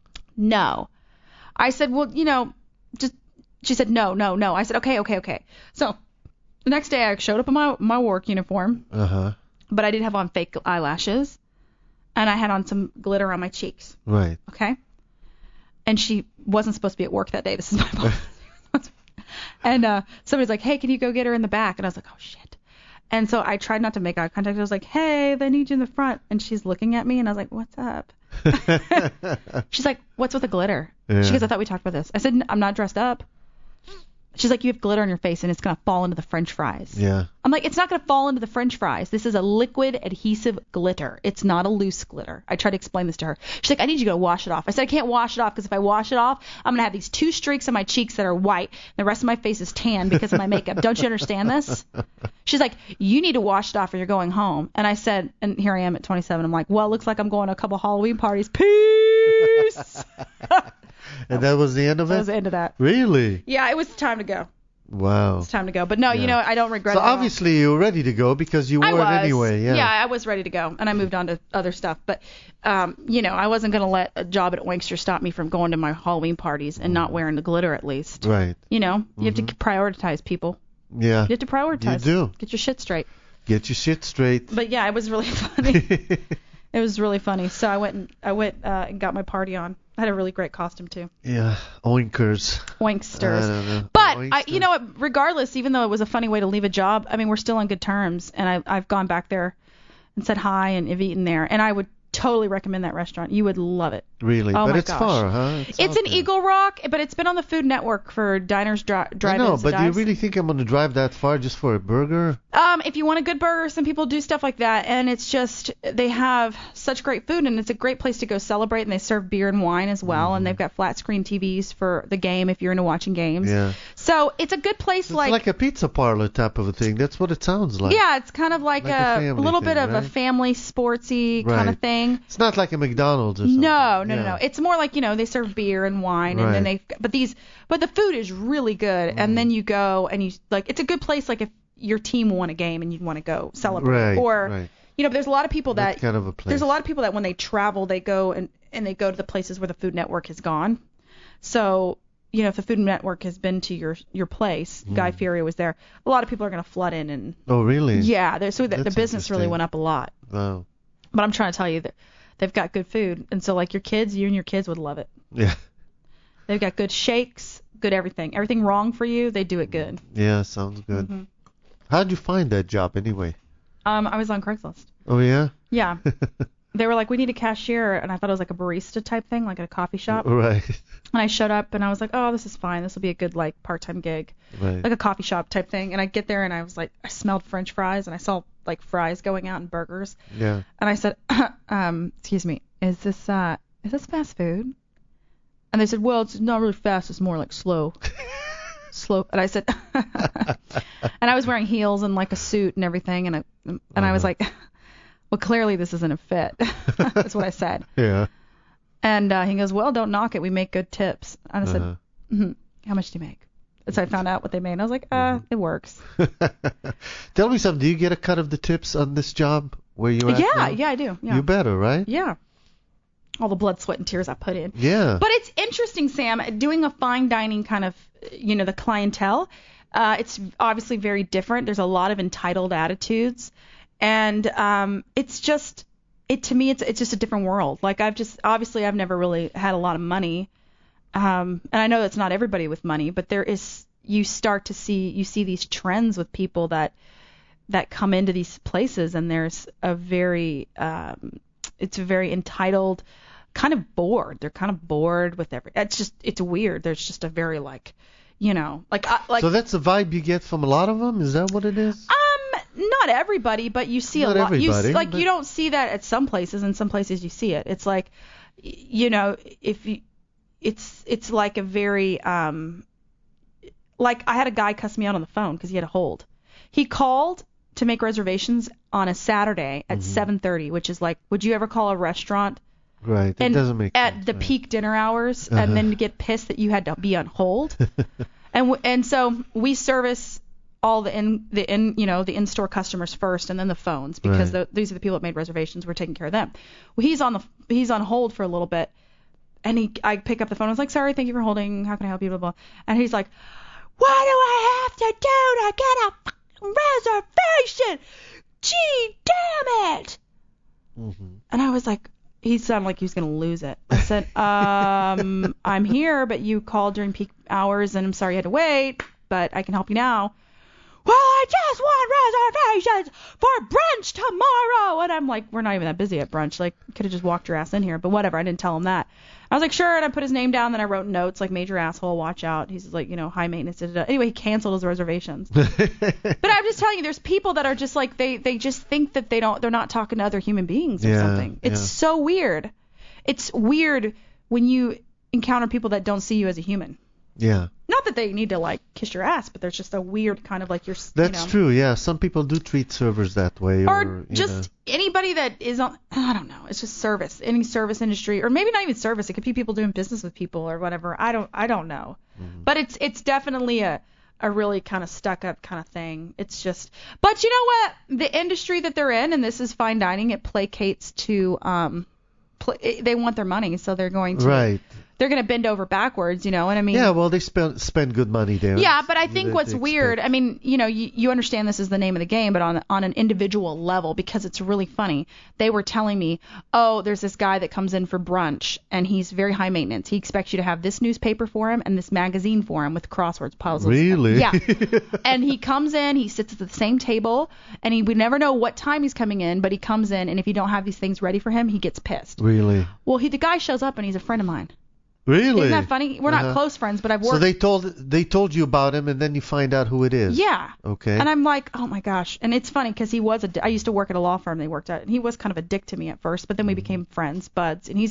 No. I said, well, just. She said, no. I said, okay. So the next day I showed up in my work uniform. But I did have on fake eyelashes, and I had on some glitter on my cheeks. Right. Okay. And she wasn't supposed to be at work that day. This is my boss. And somebody's like, hey, can you go get her in the back? And I was like, oh, shit. And so I tried not to make eye contact. I was like, hey, they need you in the front. And she's looking at me, and I was like, what's up? She's like, what's with the glitter? Yeah. She goes, I thought we talked about this. I said, I'm not dressed up. She's like, you have glitter on your face, and it's going to fall into the French fries. Yeah. I'm like, it's not going to fall into the French fries. This is a liquid adhesive glitter. It's not a loose glitter. I tried to explain this to her. She's like, I need you to go wash it off. I said, I can't wash it off because if I wash it off, I'm going to have these 2 streaks on my cheeks that are white, and the rest of my face is tan because of my makeup. Don't you understand this? She's like, you need to wash it off or you're going home. And I said, and here I am at 27. I'm like, well, it looks like I'm going to a couple Halloween parties. Peace. And that was the end of it? That was the end of that. Really? Yeah, it was time to go. Wow. It's time to go. But no, I don't regret it. So obviously you were ready to go because you were anyway. Yeah. Yeah, I was ready to go, and I moved on to other stuff. But, I wasn't going to let a job at Oinkster stop me from going to my Halloween parties and not wearing the glitter at least. Right. You have to prioritize people. Yeah. You have to prioritize. You do. Get your shit straight. Get your shit straight. But yeah, it was really funny. It was really funny. So I went and got my party on. I had a really great costume too. Yeah, Oinksters. Oinksters. I don't know. But you know what? Regardless, even though it was a funny way to leave a job, I mean, we're still on good terms, and I've gone back there and said hi and have eaten there, and I would totally recommend that restaurant. You would love it. Really? Oh but my it's gosh. far, huh? It's in Eagle Rock, but it's been on the Food Network for diners, drive-ins. I know, but do you dives. really think I'm going to drive that far just for a burger? If you want a good burger, some people do stuff like that, and it's just they have such great food, and it's a great place to go celebrate, and they serve beer and wine as well, and they've got flat screen TVs for the game if you're into watching games. Yeah. So it's a good place. It's like a pizza parlor type of a thing. That's what it sounds like. Yeah, it's kind of like a little bit of right? a family sportsy kind of thing. It's not like a McDonald's or something. No. It's more like, they serve beer and wine, and then but the food is really good, and then you go and it's a good place like if your team won a game and you'd want to go celebrate, but there's a lot of people that kind of a place. There's a lot of people that when they travel they go and they go to the places where the Food Network has gone. So if the Food Network has been to your place, Guy Fieri was there, a lot of people are going to flood in and. Oh really? Yeah, so the business really went up a lot. Wow. But I'm trying to tell you that they've got good food, and so like you and your kids would love it. Yeah. They've got good shakes, good everything. Everything wrong for you, they do it good. Yeah, sounds good. Mm-hmm. How'd you find that job anyway? I was on Craigslist. Oh yeah? Yeah. They were like, we need a cashier, and I thought it was like a barista type thing, like at a coffee shop. Right. And I showed up, and I was like, oh, this is fine. This will be a good like part-time gig, right. Like a coffee shop type thing. And I get there, and I was like, I smelled French fries, and I saw like fries going out and burgers. Yeah. And I said, excuse me, is this fast food? And they said, well, it's not really fast. It's more like slow. Slow. And I said, and I was wearing heels and like a suit and everything, and I was like, well, clearly this isn't a fit. That's what I said. Yeah. And he goes, well, don't knock it. We make good tips. And I said, how much do you make? And so I found out what they made. And I was like, it works. Tell me something. Do you get a cut of the tips on this job where you're at now? Yeah, I do. Yeah. You better, right? Yeah. All the blood, sweat, and tears I put in. Yeah. But it's interesting, Sam, doing a fine dining kind of, the clientele. It's obviously very different. There's a lot of entitled attitudes. And to me, it's just a different world. Like I've never really had a lot of money. And I know that's not everybody with money, but you see these trends with people that come into these places, and there's it's a very entitled, kind of bored. They're kind of bored with it's weird. There's just a very So that's the vibe you get from a lot of them? Is that what it is? Not everybody, but you see not a lot. Everybody, you don't see that at some places, and some places you see it. It's like, it's like a very, like I had a guy cuss me out on the phone because he had a hold. He called to make reservations on a Saturday at 7:30, which is like, would you ever call a restaurant? Right. It doesn't make sense. At the peak dinner hours, and then get pissed that you had to be on hold. and so we service all the in-store customers first, and then the phones, because these are the people that made reservations. We're taking care of them. Well, he's on hold for a little bit, and I pick up the phone. I was like, sorry, thank you for holding. How can I help you? Blah blah. And he's like, what do I have to do to get a fucking reservation? Gee, damn it! Mm-hmm. And I was like, he sounded like he was gonna lose it. I said, I'm here, but you called during peak hours, and I'm sorry you had to wait, but I can help you now. Well, I just want reservations for brunch tomorrow. And I'm like, we're not even that busy at brunch. Like, could have just walked your ass in here. But whatever, I didn't tell him that. I was like, sure. And I put his name down. Then I wrote notes like, major asshole, watch out. He's like, high maintenance. Da-da-da. Anyway, he canceled his reservations. But I'm just telling you, there's people that are just like, they just think that they're not talking to other human beings or something. It's so weird. It's weird when you encounter people that don't see you as a human. Yeah. Not that they need to like kiss your ass, but there's just a weird kind of like you're. That's true. Yeah, some people do treat servers that way. Or just anybody that is on. I don't know. It's just service, any service industry, or maybe not even service. It could be people doing business with people or whatever. I don't know. Mm-hmm. But it's definitely a a really kind of stuck up kind of thing. It's just, but you know what? The industry that they're in, and this is fine dining, it placates to, they want their money, so they're going to. Right. They're going to bend over backwards, you know what I mean? Yeah, well, they spend good money there. Yeah, but I think what's weird, I mean, you know, you understand this is the name of the game, but on an individual level, because it's really funny, they were telling me, oh, there's this guy that comes in for brunch, and he's very high maintenance. He expects you to have this newspaper for him and this magazine for him with crosswords puzzles. Really? Yeah. And he comes in, he sits at the same table, and we never know what time he's coming in, but he comes in, and if you don't have these things ready for him, he gets pissed. Really? Well, the guy shows up, and he's a friend of mine. Really? Isn't that funny? We're not close friends, but I've worked. So they told you about him, and then you find out who it is. Yeah. Okay. And I'm like, oh my gosh. And it's funny because I used to work at a law firm they worked at, and he was kind of a dick to me at first, but then we became friends, buds. And he's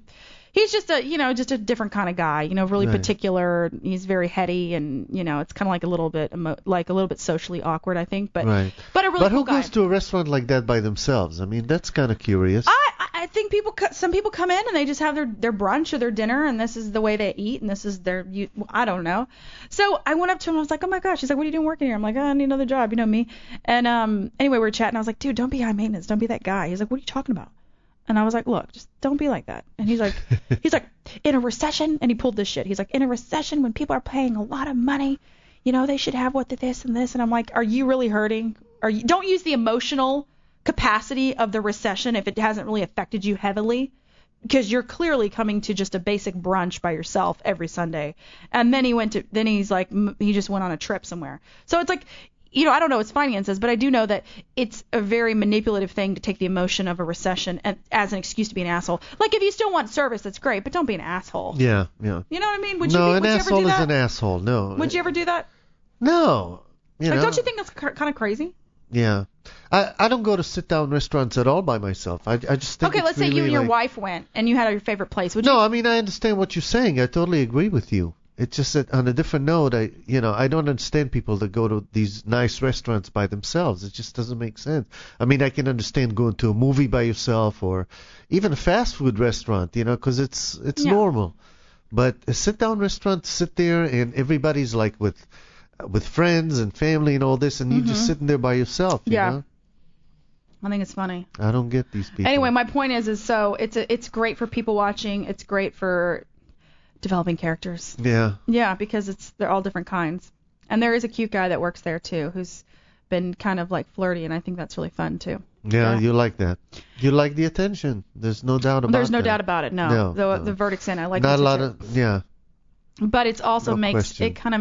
just a different kind of guy, really particular. He's very heady, and it's kind of like a little bit socially awkward, I think. But right. But a really cool guy. But who goes to a restaurant like that by themselves? I mean, that's kind of curious. I think some people come in and they just have their brunch or their dinner, and this is the way they eat, and this is I don't know. So I went up to him and I was like, oh my gosh. He's like, what are you doing working here? I'm like, I need another job, me. And anyway, we were chatting. I was like, dude, don't be high maintenance. Don't be that guy. He's like, what are you talking about? And I was like, look, just don't be like that. And he's like, in a recession, and he pulled this shit. He's like, in a recession when people are paying a lot of money, they should have this and this. And I'm like, are you really hurting? Don't use the emotional capacity of the recession if it hasn't really affected you heavily, because you're clearly coming to just a basic brunch by yourself every Sunday. And then he just went on a trip somewhere. So it's like, I don't know his finances, but I do know that it's a very manipulative thing to take the emotion of a recession as an excuse to be an asshole. Like, if you still want service, that's great, but don't be an asshole. Yeah, yeah. You know what I mean? Would you ever do that? No, an asshole is an asshole. No. Would you ever do that? No. Don't you think that's kind of crazy? Yeah. I don't go to sit-down restaurants at all by myself. I just think. Okay, let's say you and your wife went and you had your favorite place. Would you? No, I mean, I understand what you're saying. I totally agree with you. It's just that on a different note, I don't understand people that go to these nice restaurants by themselves. It just doesn't make sense. I mean, I can understand going to a movie by yourself or even a fast food restaurant, because it's normal. But a sit-down restaurant, sit there and everybody's like with friends and family and all this, and you're just sitting there by yourself. You know? I think it's funny. I don't get these people. Anyway, my point is so it's great for people watching. It's great for developing characters. Yeah. Yeah, because they're all different kinds. And there is a cute guy that works there too, who's been kind of like flirty, and I think that's really fun too. Yeah, you like that. You like the attention. There's no doubt about it. There's no doubt about it. No. The verdict's in. I like. Not a lot of. Yeah. But it's also makes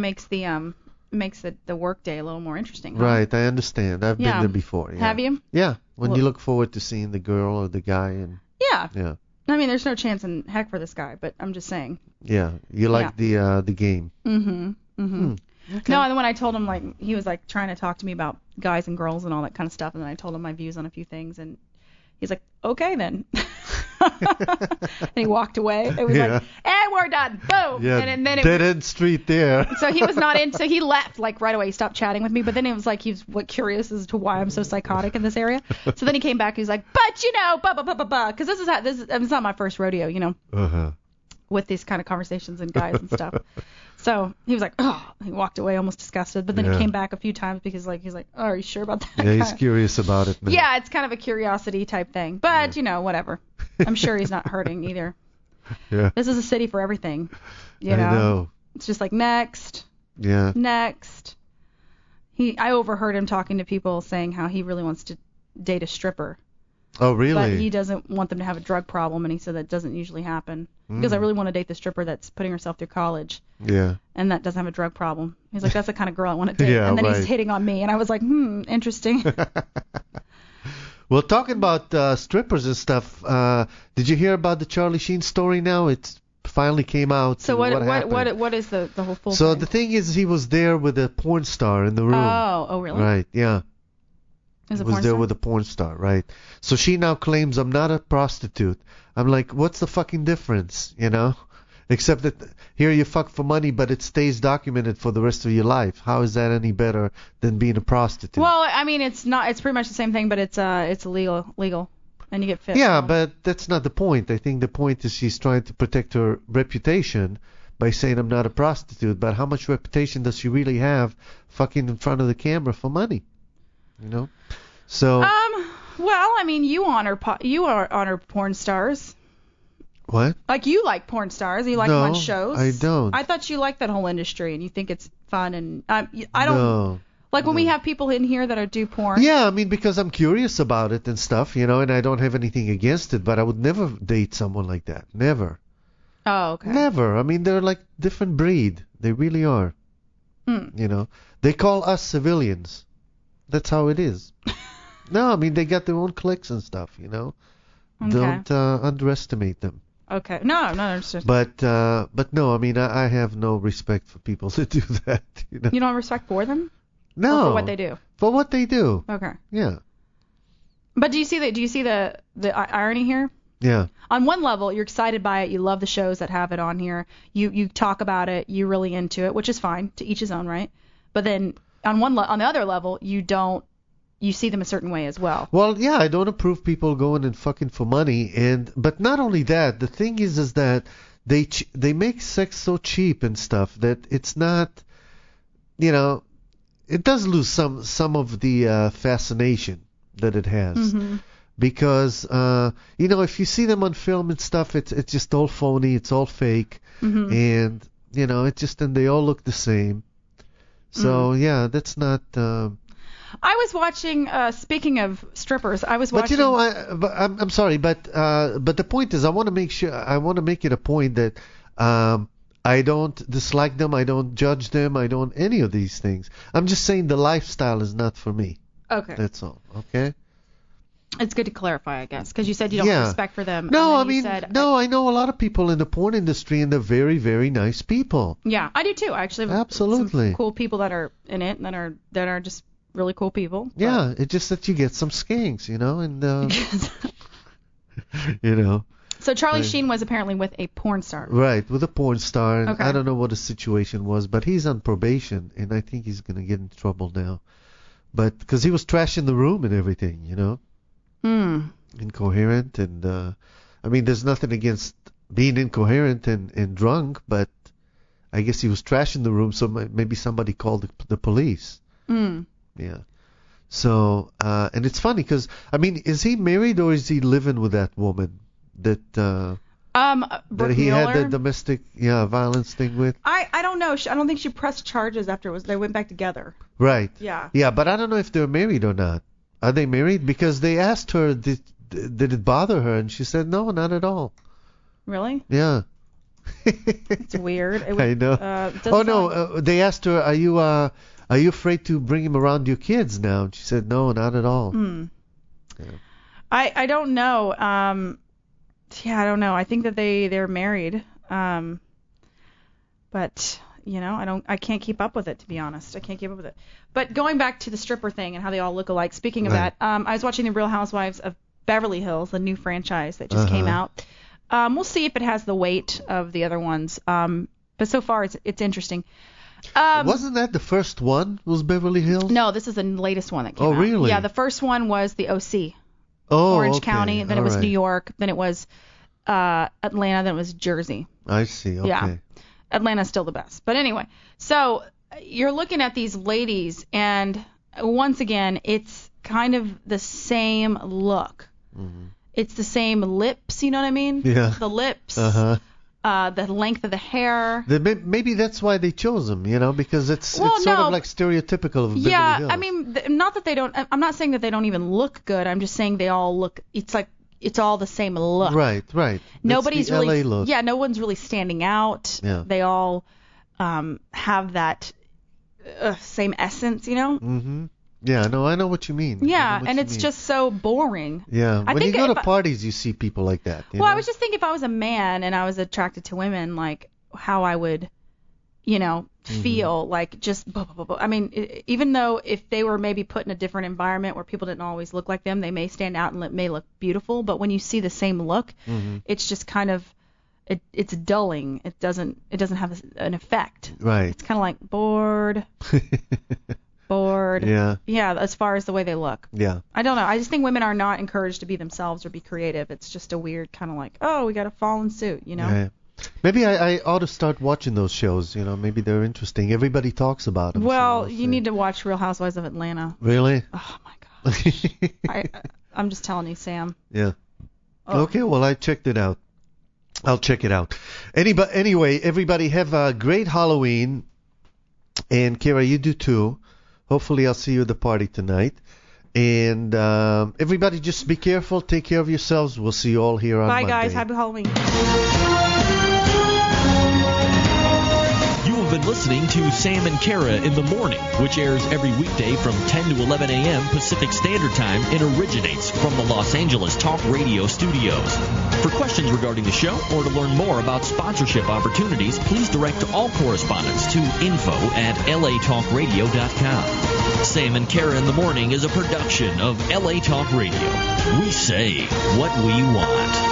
the work day a little more interesting. Huh? Right, I understand. I've been there before. Yeah. Have you? Yeah, when you look forward to seeing the girl or the guy and. Yeah. Yeah. I mean, there's no chance in heck for this guy, but I'm just saying. Yeah, you like the game. Mhm. Mhm. Okay. No, and then when I told him, like, he was like trying to talk to me about guys and girls and all that kind of stuff, and then I told him my views on a few things, and he's like, okay then. And he walked away. It was like, and we're done. Boom. Yeah, and then dead end street there. So he was not in. So he left like right away. He stopped chatting with me. But then it was like he was curious as to why I'm so psychotic in this area. So then he came back. He was like, but because this is it's not my first rodeo, with these kind of conversations and guys and stuff. So he was like, oh, he walked away almost disgusted. But then he came back a few times because he's like, oh, are you sure about that? Yeah, he's curious about it now. Yeah, it's kind of a curiosity type thing. But, whatever. I'm sure he's not hurting either. Yeah. This is a city for everything. I know. It's just like next. Yeah. Next. I overheard him talking to people saying how he really wants to date a stripper. Oh, really? But he doesn't want them to have a drug problem, and he said that doesn't usually happen. Because I really want to date the stripper that's putting herself through college. Yeah. And that doesn't have a drug problem. He's like, that's the kind of girl I want to date. Yeah, and then he's hitting on me, and I was like, interesting. Well, talking about strippers and stuff, did you hear about the Charlie Sheen story now? It finally came out. So what is the whole full So thing? the thing is, he was there with a porn star in the room. Oh, really? Right, yeah. He was there with a porn star, right? So she now claims I'm not a prostitute. I'm like, what's the fucking difference, Except that here you fuck for money, but it stays documented for the rest of your life. How is that any better than being a prostitute? Well, I mean, it's not. It's pretty much the same thing, but it's legal, and you get fit. Yeah, but that's not the point. I think the point is she's trying to protect her reputation by saying I'm not a prostitute, but how much reputation does she really have fucking in front of the camera for money? You know? So. Well, I mean, you honor porn stars. What? Like, you like porn stars. You like them on shows. I don't. I thought you liked that whole industry and you think it's fun and I don't. No. Like when we have people in here that do porn. Yeah, I mean, because I'm curious about it and stuff, you know, and I don't have anything against it, but I would never date someone like that. Never. Oh, okay. Never. I mean, they're like different breed. They really are. You know, they call us civilians. That's how it is. No, I mean, they got their own cliques and stuff, you know. Okay. Don't underestimate them. Okay. No, I'm not understanding. But no, I mean, I have no respect for people that do that. You know? You don't have respect for them? No. Or for what they do? For what they do. Okay. Yeah. But do you see the irony here? Yeah. On one level, you're excited by it. You love the shows that have it on here. You talk about it. You're really into it, which is fine. To each his own, right? But then on the other level, you see them a certain way as well. Well, yeah, I don't approve people going and fucking for money, but not only that, the thing is that they make sex so cheap and stuff that it's not, you know, it does lose some of the fascination that it has. Mm-hmm. Because you know, if you see them on film and stuff, it's just all phony, it's all fake, and you know, and they all look the same. So yeah, that's not. I was watching. Speaking of strippers, I was watching. But you know, I'm sorry, but the point is, I want to make it a point that I don't dislike them, I don't judge them, I don't any of these things. I'm just saying the lifestyle is not for me. Okay. That's all. Okay. It's good to clarify, I guess, because you said you don't have respect for them. No, I mean, I know a lot of people in the porn industry, and they're very, very nice people. Yeah, I do too. I actually have some cool people that are in it, and that are just really cool people. Yeah, it's just that you get some skanks, you know, and you know. So Charlie Sheen was apparently with a porn star. Right, with a porn star. And okay. I don't know what the situation was, but he's on probation, and I think he's gonna get in trouble now. But because he was trashing the room and everything, you know. Incoherent, and I mean, there's nothing against being incoherent and drunk, but I guess he was trashing the room, so maybe somebody called the police. Yeah. So, and it's funny because, I mean, is he married or is he living with that woman that that he Mueller? had the domestic violence thing with? I don't know. I don't think she pressed charges after they went back together. Right. Yeah. Yeah, but I don't know if they're married or not. Are they married? Because they asked her, did it bother her? And she said, no, not at all. Really? Yeah. It's weird. I know. They asked her, are you afraid to bring him around your kids now? And she said, no, not at all. Yeah. I don't know. I don't know. I think that they're married. But you know, I can't keep up with it, to be honest. I can't keep up with it. But going back to the stripper thing and how they all look alike, speaking of that, I was watching The Real Housewives of Beverly Hills, the new franchise that just came out. We'll see if it has the weight of the other ones. But so far, it's interesting. Wasn't that the first one, was Beverly Hills? No, this is the latest one that came out. Oh, really? Yeah, the first one was the OC. Orange County. Then it was New York. Then it was Atlanta. Then it was Jersey. I see. Okay. Yeah. Atlanta's still the best. But anyway, so you're looking at these ladies, and once again, it's kind of the same look. Mm-hmm. It's the same lips, you know what I mean? Yeah. The lips, the length of the hair. Maybe that's why they chose them, you know, because it's sort of like stereotypical of Beverly Hills. I mean, not that they don't. I'm not saying that they don't even look good. I'm just saying they all look. It's like it's all the same look. Right. Nobody's the really. LA look. Yeah, no one's really standing out. Yeah. They all have that same essence, you know. Mm-hmm. Yeah, no, I know what you mean. Yeah, and it's just so boring. Yeah, when you go to parties, you see people like that. You know? I was just thinking if I was a man and I was attracted to women, like how I would, you know, feel like just. I mean, even though if they were maybe put in a different environment where people didn't always look like them, they may stand out and may look beautiful. But when you see the same look, it's just kind of. It's dulling. It doesn't have an effect. Right. It's kind of like bored. Yeah. Yeah, as far as the way they look. Yeah. I don't know. I just think women are not encouraged to be themselves or be creative. It's just a weird kind of like, oh, we got to fall in suit, you know? Right. Maybe I ought to start watching those shows. You know, maybe they're interesting. Everybody talks about them. Well, so you need to watch Real Housewives of Atlanta. Really? Oh my gosh. I'm just telling you, Sam. Yeah. Oh. Okay, well, I checked it out. I'll check it out. Anyway, everybody have a great Halloween. And Kira, you do too. Hopefully I'll see you at the party tonight. And everybody just be careful. Take care of yourselves. We'll see you all here on Monday. Bye, guys. Happy Halloween. You have been listening to Sam and Kara in the Morning, which airs every weekday from 10 to 11 a.m. Pacific Standard Time and originates from the Los Angeles Talk Radio studios. For questions regarding the show or to learn more about sponsorship opportunities, please direct all correspondence to info@latalkradio.com. Sam and Kara in the Morning is a production of LA Talk Radio. We say what we want.